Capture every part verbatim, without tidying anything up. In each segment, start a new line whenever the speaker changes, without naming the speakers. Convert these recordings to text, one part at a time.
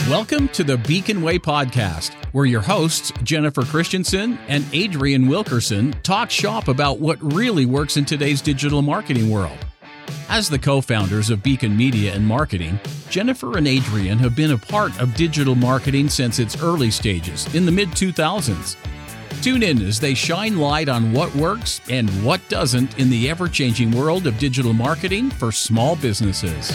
Welcome to the Beacon Way podcast, where your hosts, Jennifer Christensen and Adrian Wilkerson, talk shop about what really works in today's digital marketing world. As the co-founders of Beacon Media and Marketing, Jennifer and Adrian have been a part of digital marketing since its early stages in the mid two thousands. Tune in as they shine light on what works and what doesn't in the ever-changing world of digital marketing for small businesses.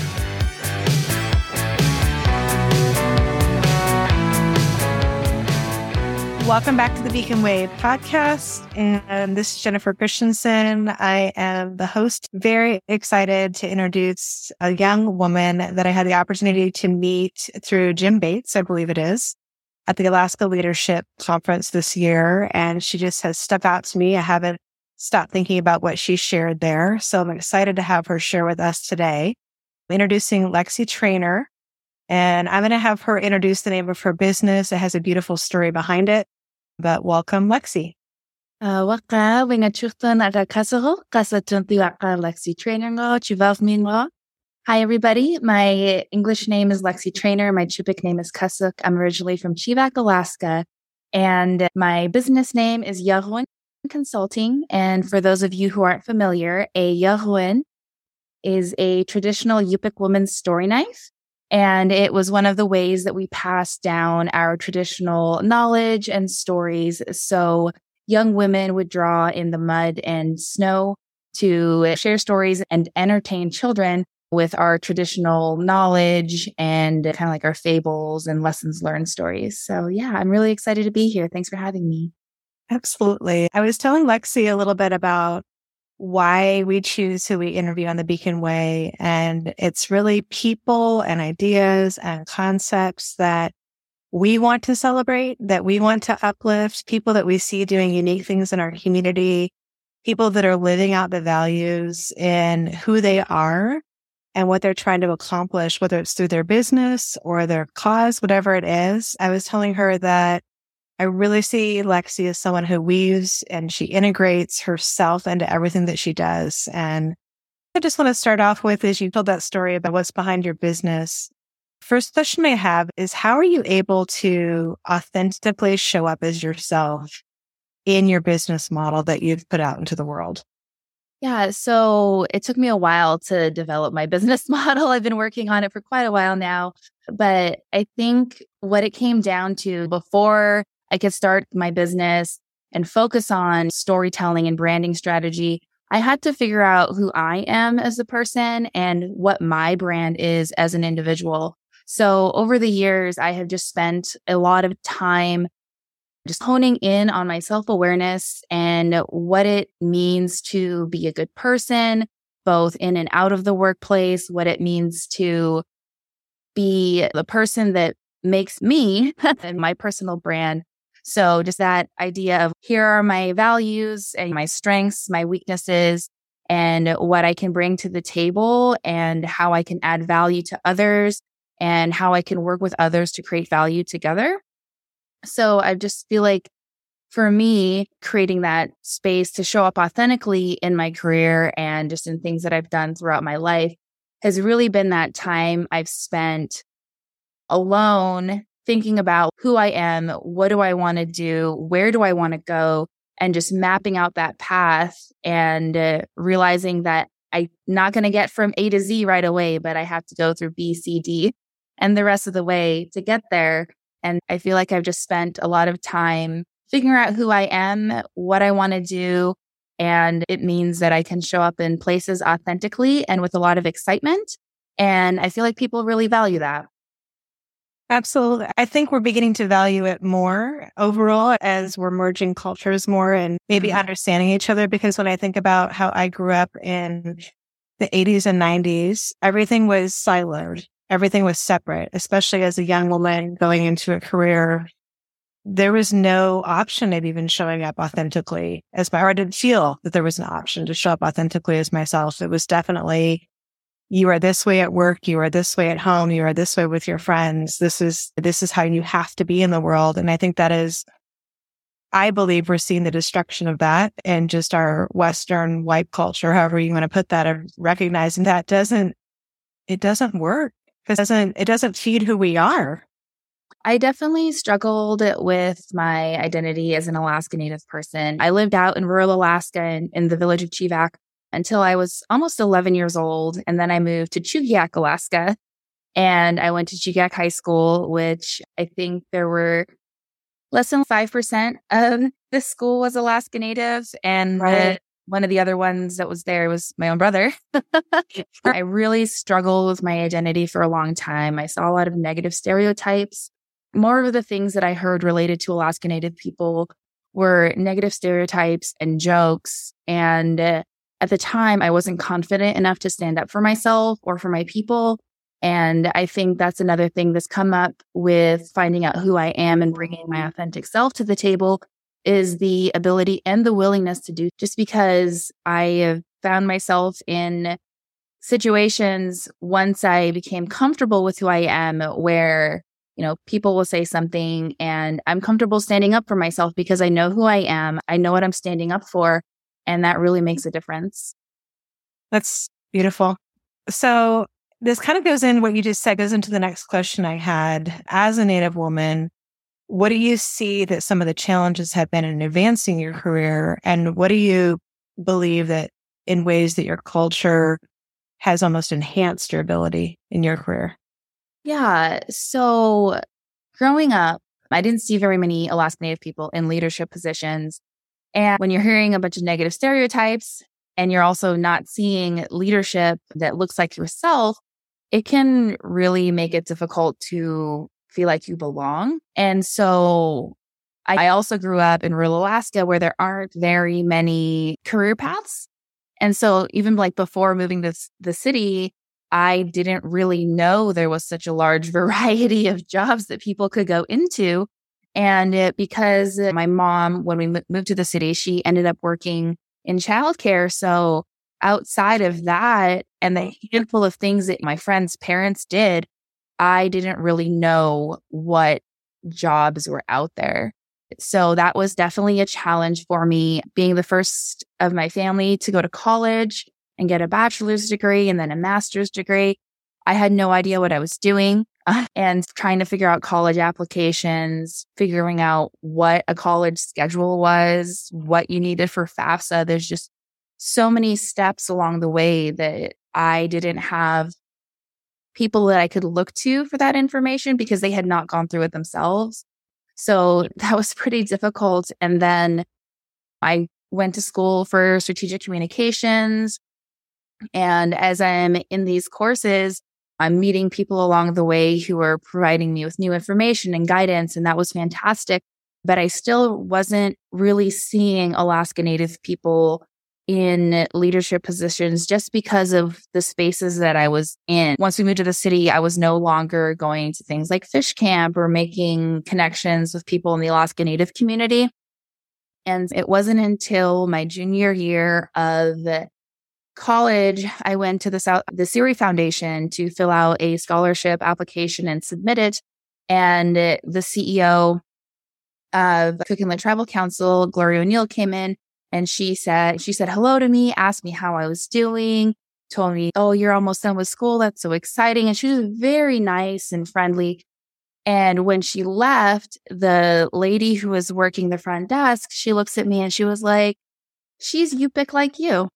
Welcome back to the Beacon Way podcast, and this is Jennifer Christensen. I am the host. Very excited to introduce a young woman that I had the opportunity to meet through Jim Bates, I believe it is, at the Alaska Leadership Conference this year, and she just has stuck out to me. I haven't stopped thinking about what she shared there, so I'm excited to have her share with us today. I'm introducing Lexi Trainer, and I'm going to have her introduce the name of her business. It has a beautiful story behind it. But welcome, Lexi.
Waka winga chuchtan aga kasaro kasatunti waka Lexi Trainer ngo chivav minwa. Hi everybody. My English name is Lexi Trainer. My Chipik name is Kasuk. I'm originally from Chivak, Alaska, and my business name is Yahuin Consulting. And for those of you who aren't familiar, a Yahuin is a traditional Yupik woman's story knife. And it was one of the ways that we passed down our traditional knowledge and stories. So young women would draw in the mud and snow to share stories and entertain children with our traditional knowledge and kind of like our fables and lessons learned stories. So yeah, I'm really excited to be here. Thanks for having me.
Absolutely. I was telling Lexi a little bit about why we choose who we interview on the Beacon Way. And it's really people and ideas and concepts that we want to celebrate, that we want to uplift, people that we see doing unique things in our community, people that are living out the values in who they are and what they're trying to accomplish, whether it's through their business or their cause, whatever it is. I was telling her that I really see Lexi as someone who weaves and she integrates herself into everything that she does. And I just want to start off with, as you told that story about what's behind your business. First question I have is, how are you able to authentically show up as yourself in your business model that you've put out into the world?
Yeah, so it took me a while to develop my business model. I've been working on it for quite a while now. But I think what it came down to before I could start my business and focus on storytelling and branding strategy, I had to figure out who I am as a person and what my brand is as an individual. So over the years, I have just spent a lot of time just honing in on my self-awareness and what it means to be a good person, both in and out of the workplace, what it means to be the person that makes me and my personal brand. So just that idea of here are my values and my strengths, my weaknesses, and what I can bring to the table and how I can add value to others and how I can work with others to create value together. So I just feel like for me, creating that space to show up authentically in my career and just in things that I've done throughout my life has really been that time I've spent alone, thinking about who I am, what do I want to do, where do I want to go, and just mapping out that path and uh, realizing that I'm not going to get from A to Z right away, but I have to go through B, C, D, and the rest of the way to get there. And I feel like I've just spent a lot of time figuring out who I am, what I want to do, and it means that I can show up in places authentically and with a lot of excitement. And I feel like people really value that.
Absolutely. I think we're beginning to value it more overall as we're merging cultures more and maybe mm-hmm. understanding each other. Because when I think about how I grew up in the eighties and nineties, everything was siloed. Everything was separate, especially as a young woman going into a career. There was no option of even showing up authentically as my, or I didn't feel that there was an option to show up authentically as myself. It was definitely, you are this way at work, you are this way at home, you are this way with your friends. This is, this is how you have to be in the world. And I think that is, I believe we're seeing the destruction of that and just our Western white culture, however you want to put that, of recognizing that doesn't, it doesn't work. It doesn't, it doesn't feed who we are.
I definitely struggled with my identity as an Alaska Native person. I lived out in rural Alaska in, in the village of Chivak until I was almost eleven years old. And then I moved to Chugiak, Alaska. And I went to Chugiak High School, which I think there were less than five percent of the school was Alaska Native. And
Right.
the, one of the other ones that was there was my own brother. I really struggled with my identity for a long time. I saw a lot of negative stereotypes. More of the things that I heard related to Alaska Native people were negative stereotypes and jokes. And uh, at the time, I wasn't confident enough to stand up for myself or for my people. And I think that's another thing that's come up with finding out who I am and bringing my authentic self to the table is the ability and the willingness to do, just because I have found myself in situations once I became comfortable with who I am where, you know, people will say something and I'm comfortable standing up for myself because I know who I am. I know what I'm standing up for. And that really makes a difference.
That's beautiful. So this kind of goes in what you just said, goes into the next question I had. As a Native woman, what do you see that some of the challenges have been in advancing your career? And what do you believe that in ways that your culture has almost enhanced your ability in your career?
Yeah. So growing up, I didn't see very many Alaska Native people in leadership positions. And when you're hearing a bunch of negative stereotypes and you're also not seeing leadership that looks like yourself, it can really make it difficult to feel like you belong. And so I also grew up in rural Alaska where there aren't very many career paths. And so even like before moving to the city, I didn't really know there was such a large variety of jobs that people could go into. And it, because my mom, when we moved to the city, she ended up working in childcare. So outside of that and the handful of things that my friends' parents did, I didn't really know what jobs were out there. So that was definitely a challenge for me, being the first of my family to go to college and get a bachelor's degree and then a master's degree. I had no idea what I was doing uh, and trying to figure out college applications, figuring out what a college schedule was, what you needed for FAFSA. There's just so many steps along the way that I didn't have people that I could look to for that information because they had not gone through it themselves. So that was pretty difficult. And then I went to school for strategic communications. And as I'm in these courses, I'm meeting people along the way who are providing me with new information and guidance. And that was fantastic. But I still wasn't really seeing Alaska Native people in leadership positions just because of the spaces that I was in. Once we moved to the city, I was no longer going to things like fish camp or making connections with people in the Alaska Native community. And it wasn't until my junior year of college, I went to the South, the CIRI Foundation to fill out a scholarship application and submit it. And the C E O of Cook Inlet Tribal Council, Gloria O'Neill, came in and she said, she said hello to me, asked me how I was doing, told me, oh, you're almost done with school. That's so exciting. And she was very nice and friendly. And when she left, the lady who was working the front desk, she looks at me and she was like, she's Yupik like you.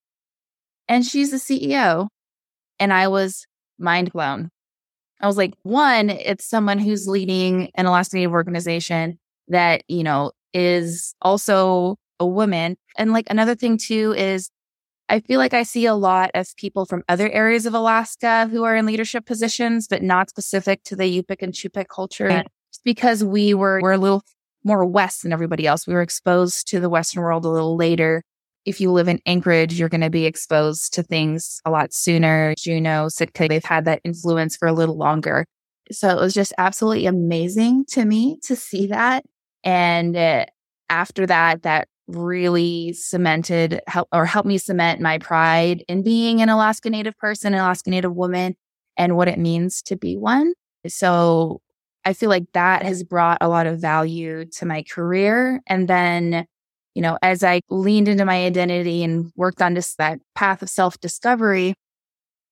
And she's the C E O. And I was mind blown. I was like, one, it's someone who's leading an Alaska Native organization that, you know, is also a woman. And like another thing too is I feel like I see a lot of people from other areas of Alaska who are in leadership positions, but not specific to the Yupik and Chupik culture. Yeah. Just because we were, we're a little more West than everybody else. We were exposed to the Western world a little later. If you live in Anchorage, you're going to be exposed to things a lot sooner. Juneau, Sitka, they've had that influence for a little longer. So it was just absolutely amazing to me to see that. And uh, after that, that really cemented help or helped me cement my pride in being an Alaska Native person, an Alaska Native woman, and what it means to be one. So I feel like that has brought a lot of value to my career. And then, you know, as I leaned into my identity and worked on this that path of self-discovery,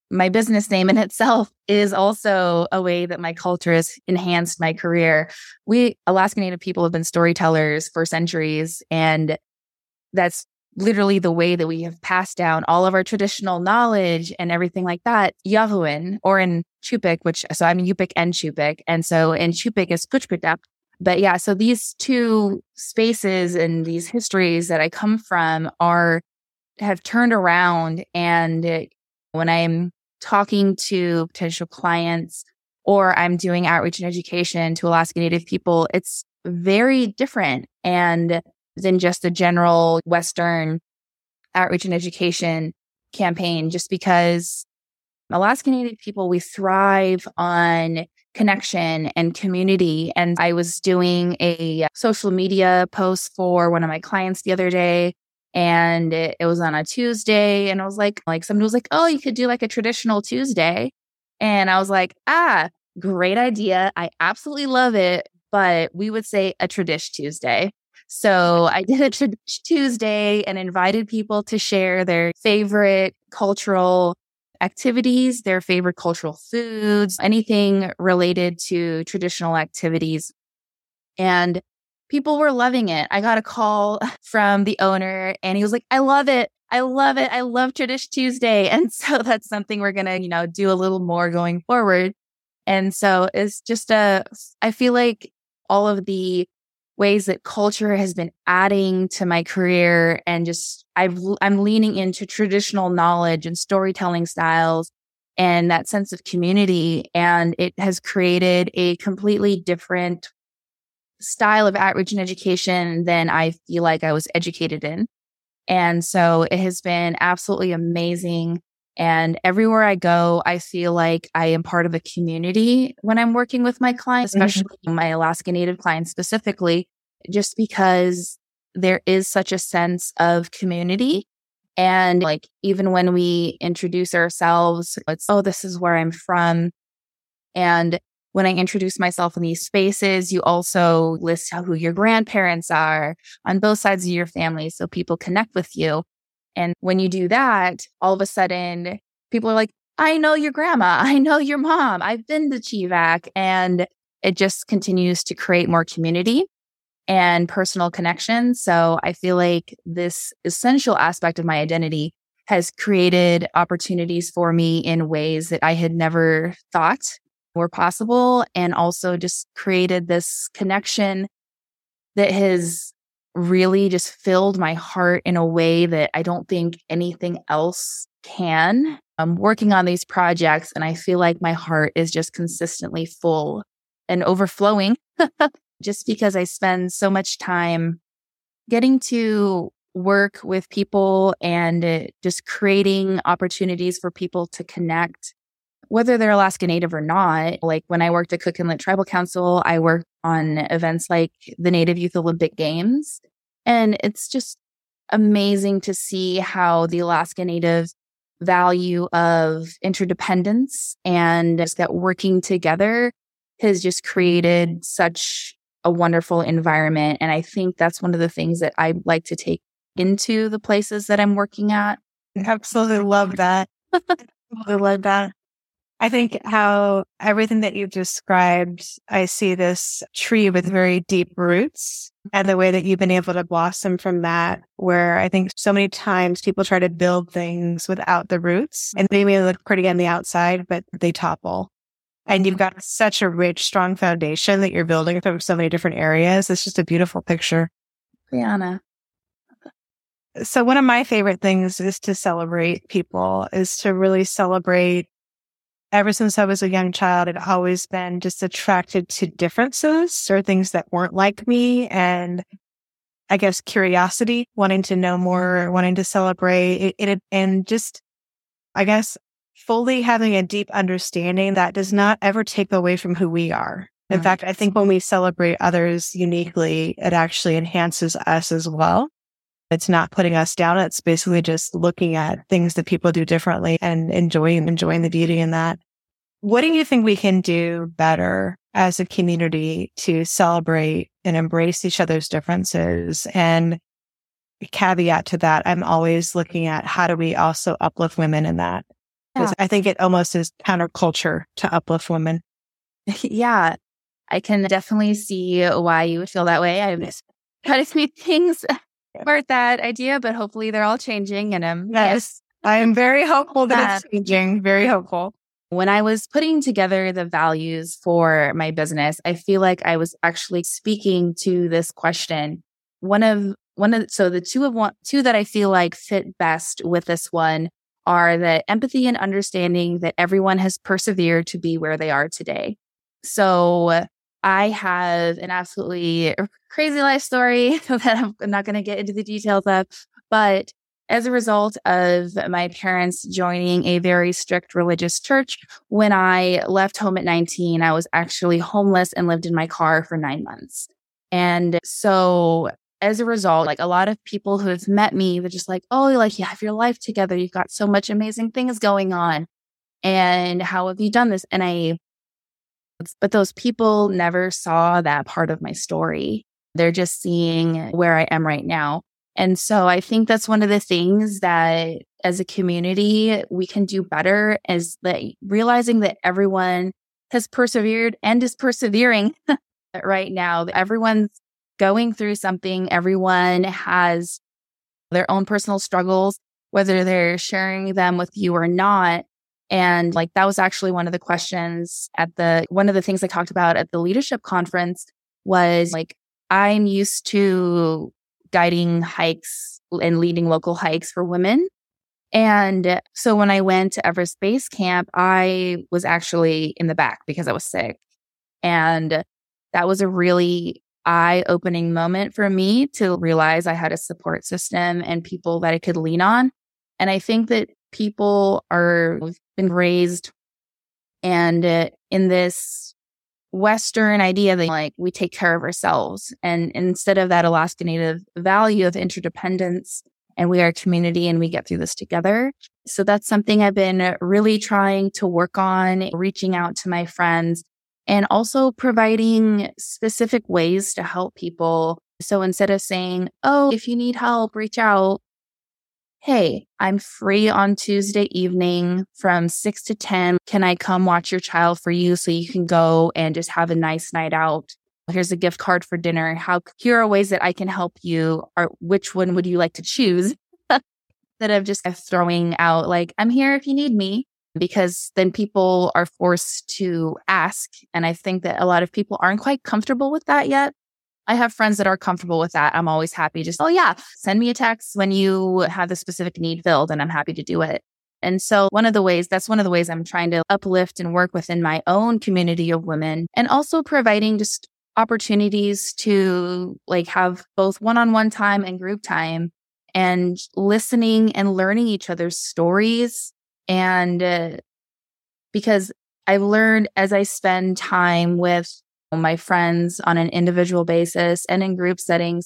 my business name in itself is also a way that my culture has enhanced my career. We Alaska Native people have been storytellers for centuries, and that's literally the way that we have passed down all of our traditional knowledge and everything like that. Yahuin, or in Chupik, which, so I'm Yupik and Chupik. And so in Chupik is Kuchpitap. But yeah, so these two spaces and these histories that I come from are, have turned around. And when I'm talking to potential clients or I'm doing outreach and education to Alaska Native people, it's very different and than just a general Western outreach and education campaign, just because Alaska Native people, we thrive on connection and community. And I was doing a social media post for one of my clients the other day, and it, it was on a Tuesday. And I was like, like somebody was like, oh, you could do like a traditional Tuesday. And I was like, ah, great idea. I absolutely love it. But we would say a Tradish Tuesday. So I did a Tradish Tuesday and invited people to share their favorite cultural activities, their favorite cultural foods, anything related to traditional activities. And people were loving it. I got a call from the owner and he was like, I love it. I love it. I love Tradish Tuesday. And so that's something we're going to, you know, do a little more going forward. And so it's just a, I feel like all of the ways that culture has been adding to my career, and just I've, I'm leaning into traditional knowledge and storytelling styles and that sense of community. And it has created a completely different style of outreach and education than I feel like I was educated in. And so it has been absolutely amazing. And everywhere I go, I feel like I am part of a community when I'm working with my clients, especially mm-hmm. my Alaska Native clients specifically, just because there is such a sense of community. And like, even when we introduce ourselves, it's, oh, this is where I'm from. And when I introduce myself in these spaces, you also list who your grandparents are on both sides of your family so people connect with you. And when you do that, all of a sudden, people are like, I know your grandma. I know your mom. I've been to Chivac. And it just continues to create more community and personal connection. So I feel like this essential aspect of my identity has created opportunities for me in ways that I had never thought were possible, and also just created this connection that has really just filled my heart in a way that I don't think anything else can. I'm working on these projects and I feel like my heart is just consistently full and overflowing just because I spend so much time getting to work with people and uh, just creating opportunities for people to connect, whether they're Alaska Native or not. Like when I worked at Cook Inlet Tribal Council, I worked on events like the Native Youth Olympic Games. And it's just amazing to see how the Alaska Native value of interdependence and just that working together has just created such a wonderful environment. And I think that's one of the things that I like to take into the places that I'm working at.
Absolutely love that. I love that. I think how everything that you've described, I see this tree with very deep roots, and the way that you've been able to blossom from that, where I think so many times people try to build things without the roots and they may look pretty on the outside, but they topple. And you've got such a rich, strong foundation that you're building from so many different areas. It's just a beautiful picture.
Brianna.
So one of my favorite things is to celebrate people, is to really celebrate. Ever since I was a young child, I'd always been just attracted to differences or things that weren't like me. And I guess curiosity, wanting to know more, wanting to celebrate it, it, and just, I guess, fully having a deep understanding that does not ever take away from who we are. In right. fact, I think when we celebrate others uniquely, it actually enhances us as well. It's not putting us down. It's basically just looking at things that people do differently and enjoying, enjoying the beauty in that. What do you think we can do better as a community to celebrate and embrace each other's differences? And caveat to that, I'm always looking at how do we also uplift women in that? Because
Yeah.
I think it almost is counterculture to uplift women.
Yeah. I can definitely see why you would feel that way. I've tried a few things for that idea, but hopefully they're all changing. And um,
Yes. I am very hopeful that it's
Uh,
changing. Very hopeful.
when I was putting together the values for my business, I feel like I was actually speaking to this question. One of one of so the two of one two that I feel like fit best with this one are that empathy and understanding that everyone has persevered to be where they are today. So I have an absolutely crazy life story that I'm not going to get into the details of, but as a result of my parents joining a very strict religious church, when I left home at nineteen, I was actually homeless and lived in my car for nine months. And so as a result, like a lot of people who have met me, they're just like, oh, like you have your life together. You've got so much amazing things going on. And how have you done this? And I, but those people never saw that part of my story. They're just seeing where I am right now. And so I think that's one of the things that as a community, we can do better is that realizing that everyone has persevered and is persevering right now. Everyone's going through something. Everyone has their own personal struggles, whether they're sharing them with you or not. And like, that was actually one of the questions at the, one of the things I talked about at the leadership conference was like, I'm used to guiding hikes and leading local hikes for women. And so when I went to Everest Base Camp, I was actually in the back because I was sick. And that was a really eye-opening moment for me to realize I had a support system and people that I could lean on. And I think that people are we've been raised and uh, in this Western idea that like we take care of ourselves. And instead of that Alaska Native value of interdependence and we are a community and we get through this together. So that's something I've been really trying to work on, reaching out to my friends and also providing specific ways to help people. So instead of saying, oh, if you need help, reach out. Hey, I'm free on Tuesday evening from six to ten. Can I come watch your child for you so you can go and just have a nice night out? Here's a gift card for dinner. How here are ways that I can help you. Or which one would you like to choose? Instead of just throwing out like, I'm here if you need me, because then people are forced to ask. And I think that a lot of people aren't quite comfortable with that yet. I have friends that are comfortable with that. I'm always happy. Just, oh yeah, send me a text when you have the specific need filled and I'm happy to do it. And so one of the ways, that's one of the ways I'm trying to uplift and work within my own community of women and also providing just opportunities to like have both one-on-one time and group time and listening and learning each other's stories. And uh, because I've learned as I spend time with my friends on an individual basis and in group settings,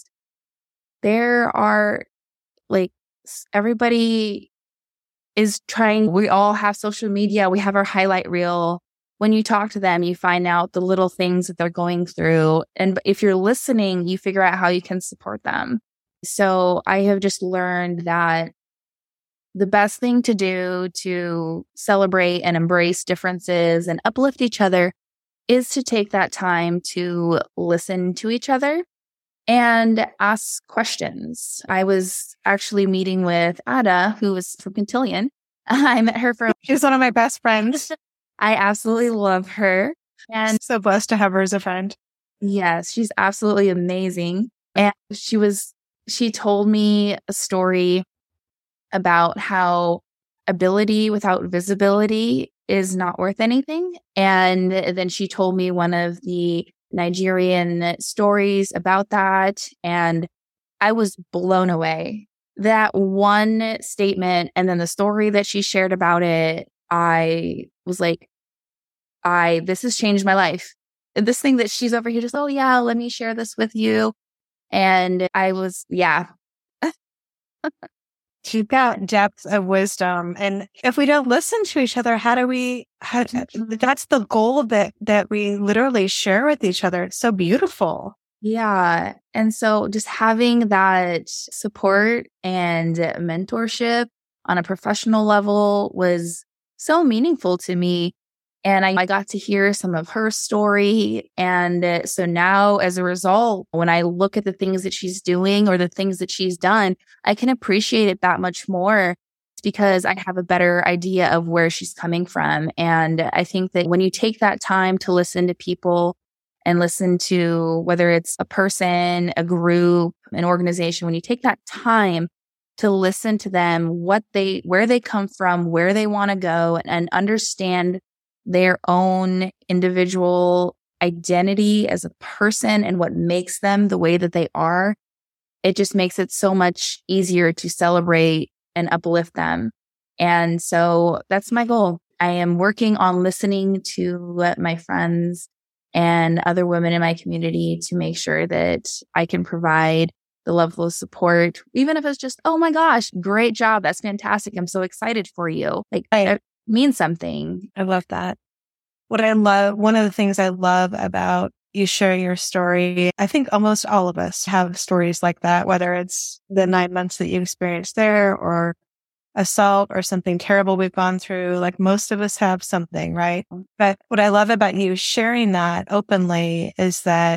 there are like everybody is trying, we all have social media, we have our highlight reel. When you talk to them, you find out the little things that they're going through. And if you're listening, you figure out how you can support them. So I have just learned that the best thing to do to celebrate and embrace differences and uplift each other is to take that time to listen to each other and ask questions. I was actually meeting with Ada, who was from Quintillion. I met her from...
She's one of my best friends.
I absolutely love her. And
so blessed to have her as a friend.
Yes, she's absolutely amazing. And she was, she told me a story about how ability without visibility is not worth anything. And then she told me one of the Nigerian stories about that. And I was blown away. That one statement and then the story that she shared about it, I was like, I, this has changed my life. This thing that she's over here just, oh yeah, let me share this with you. And I was, yeah.
She's got depth of wisdom. And if we don't listen to each other, how do we, how, that's the goal that, that we literally share with each other. It's so beautiful.
Yeah. And so just having that support and mentorship on a professional level was so meaningful to me. And I, I got to hear some of her story. And uh, so now, as a result, when I look at the things that she's doing or the things that she's done, I can appreciate it that much more because I have a better idea of where she's coming from. And I think that when you take that time to listen to people and listen to whether it's a person, a group, an organization, when you take that time to listen to them, what they, where they come from, where they want to go, and understand their own individual identity as a person and what makes them the way that they are, it just makes it so much easier to celebrate and uplift them. And so that's my goal. I am working on listening to my friends and other women in my community to make sure that I can provide the level of support, even if it's just, oh my gosh, great job. That's fantastic. I'm so excited for you. Like, it means something.
I love that. What I love, one of the things I love about you sharing your story, I think almost all of us have stories like that, whether it's the nine months that you experienced there or assault or something terrible we've gone through. Like most of us have something, right? But what I love about you sharing that openly is that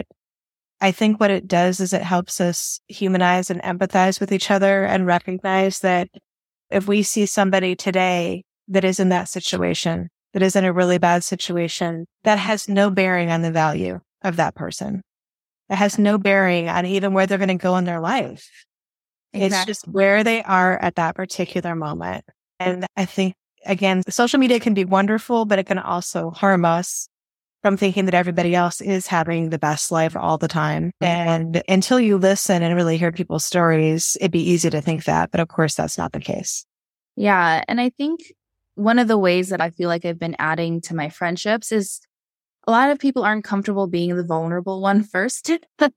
I think what it does is it helps us humanize and empathize with each other and recognize that if we see somebody today that is in that situation, that is in a really bad situation, that has no bearing on the value of that person. It has no bearing on even where they're going to go in their life. Exactly. It's just where they are at that particular moment. And I think, again, social media can be wonderful, but it can also harm us from thinking that everybody else is having the best life all the time. And until you listen and really hear people's stories, it'd be easy to think that. But of course, that's not the case.
Yeah. And I think one of the ways that I feel like I've been adding to my friendships is a lot of people aren't comfortable being the vulnerable one first.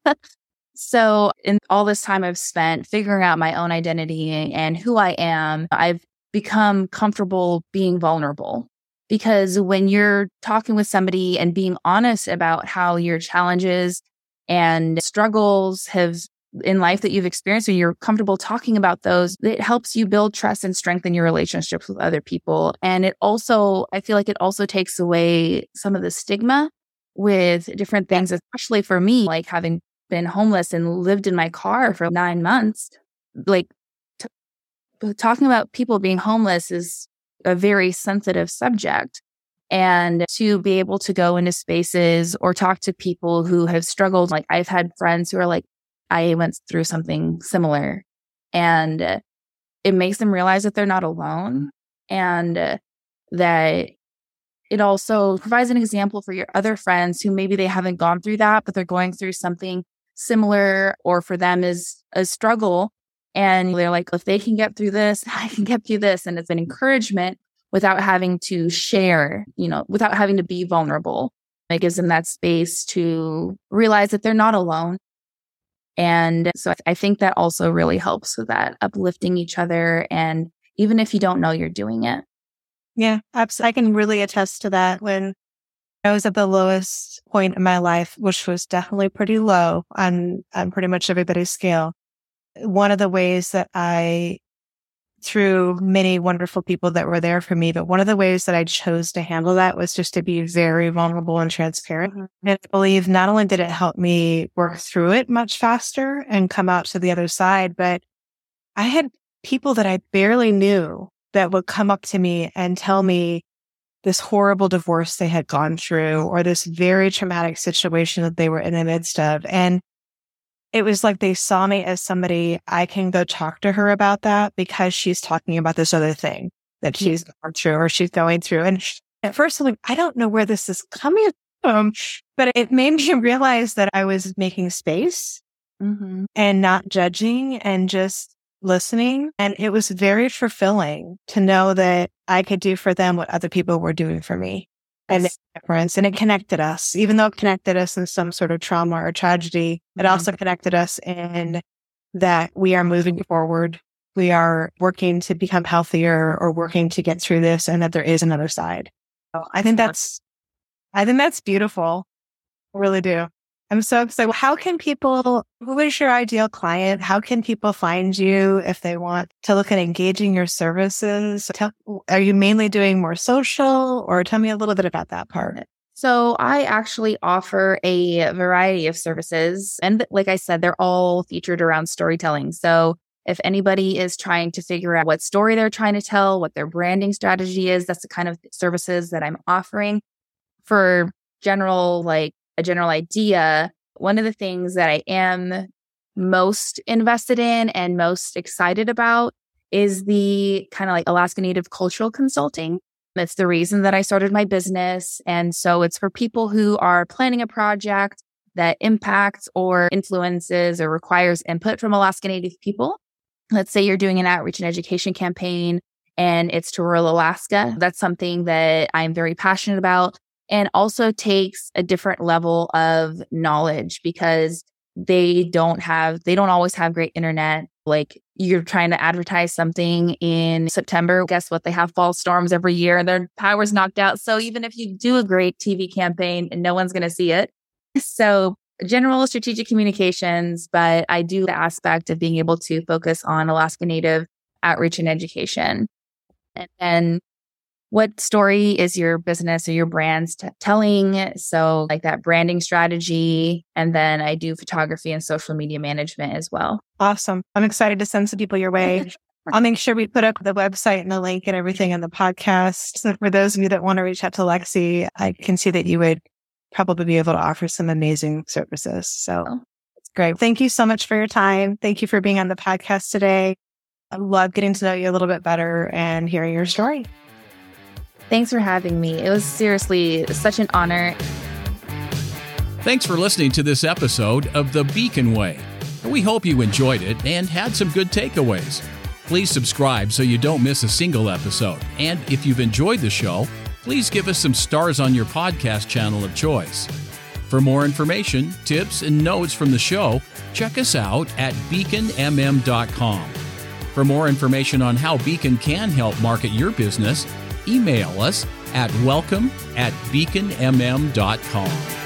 So in all this time I've spent figuring out my own identity and who I am, I've become comfortable being vulnerable. Because when you're talking with somebody and being honest about how your challenges and struggles have in life that you've experienced, or you're comfortable talking about those, it helps you build trust and strengthen your relationships with other people. And it also, I feel like it also takes away some of the stigma with different things, especially for me, like having been homeless and lived in my car for nine months. Like t- talking about people being homeless is a very sensitive subject. And to be able to go into spaces or talk to people who have struggled, like I've had friends who are like, I went through something similar, and uh, it makes them realize that they're not alone, and uh, that it also provides an example for your other friends who maybe they haven't gone through that, but they're going through something similar, or for them is a struggle. And they're like, if they can get through this, I can get through this. And it's an encouragement without having to share, you know, without having to be vulnerable. It gives them that space to realize that they're not alone. And so I think that also really helps with that, uplifting each other. And even if you don't know you're doing it.
Yeah, absolutely. I can really attest to that. When I was at the lowest point in my life, which was definitely pretty low on, on pretty much everybody's scale, one of the ways that I, through many wonderful people that were there for me, but one of the ways that I chose to handle that was just to be very vulnerable and transparent. Mm-hmm. And I believe not only did it help me work through it much faster and come out to the other side, but I had people that I barely knew that would come up to me and tell me this horrible divorce they had gone through or this very traumatic situation that they were in the midst of. And it was like they saw me as somebody I can go talk to her about that because she's talking about this other thing that she's going through or she's going through. And at first I'm like, I don't know where this is coming from, but it made me realize that I was making space mm-hmm. and not judging and just listening. And it was very fulfilling to know that I could do for them what other people were doing for me. And it, difference. And it connected us, even though it connected us in some sort of trauma or tragedy, it mm-hmm. also connected us in that we are moving forward. We are working to become healthier or working to get through this and that there is another side. So I think that's, I think that's beautiful. I really do. I'm so excited. How can people, who is your ideal client? How can people find you if they want to look at engaging your services? Tell, are you mainly doing more social, or tell me a little bit about that part?
So I actually offer a variety of services. And like I said, they're all featured around storytelling. So if anybody is trying to figure out what story they're trying to tell, what their branding strategy is, that's the kind of services that I'm offering. For general, like a general idea, one of the things that I am most invested in and most excited about is the kind of like Alaska Native cultural consulting. It's the reason that I started my business. And so it's for people who are planning a project that impacts or influences or requires input from Alaska Native people. Let's say you're doing an outreach and education campaign and it's to rural Alaska. That's something that I'm very passionate about, and also takes a different level of knowledge because they don't have, they don't always have great internet. Like you're trying to advertise something in September. Guess what? They have fall storms every year and their power's knocked out. So even if you do a great T V campaign and no one's going to see it. So general strategic communications, but I do the aspect of being able to focus on Alaska Native outreach and education. And then what story is your business or your brand's t- telling? So like that branding strategy. And then I do photography and social media management as well.
Awesome. I'm excited to send some people your way. I'll make sure we put up the website and the link and everything in the podcast. So for those of you that want to reach out to Lexi, I can see that you would probably be able to offer some amazing services. So
oh.
It's great. Thank you so much for your time. Thank you for being on the podcast today. I love getting to know you a little bit better and hearing your story.
Thanks for having me. It was seriously such an honor.
Thanks for listening to this episode of The Beacon Way. We hope you enjoyed it and had some good takeaways. Please subscribe so you don't miss a single episode. And if you've enjoyed the show, please give us some stars on your podcast channel of choice. For more information, tips, and notes from the show, check us out at beacon m m dot com. For more information on how Beacon can help market your business, email us at welcome at beacon m m dot com.